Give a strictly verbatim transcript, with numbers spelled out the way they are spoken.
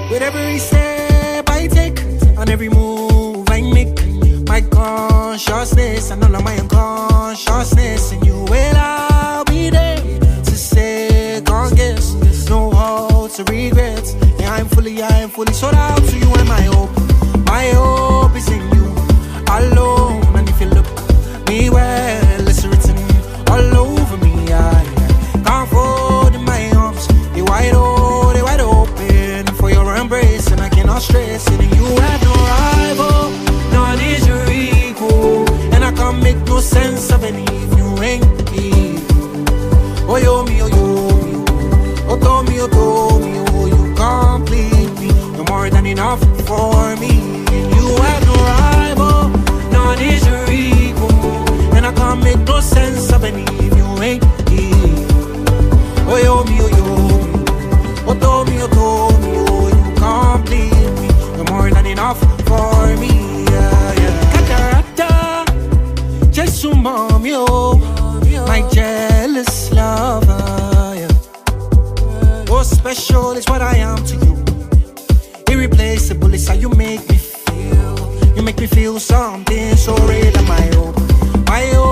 With every step I take, and every move I make, my consciousness and all of my unconsciousness, and you will I'll be there to second guess. No hold to regrets. Yeah, I'm fully, I am fully sold out to you, and my hope, my hope is in you alone. And if you look me well, it's written all over me. I can't fold in my arms. They wide open, they wide open for your embrace, and I cannot stress it. And you have no rival, none is your equal, and I can't make no sense of any if you ain't me. Oh yo me, oh yo me, oh to me, oh to me, oh you complete me. You're more than enough for me. And you have no rival, none is your equal, and I can't make no sense of any if you ain't me. Oh yo me, oh yo me, oh to me, oh to me, oh you complete me. You're more than enough for me. Yeah, yeah. Catarata, Jesus, mommy, oh, my jealous lover. Yeah. Oh, special is what I am to you. Irreplaceable is how you make me feel. You make me feel something so real. And my hope, my hope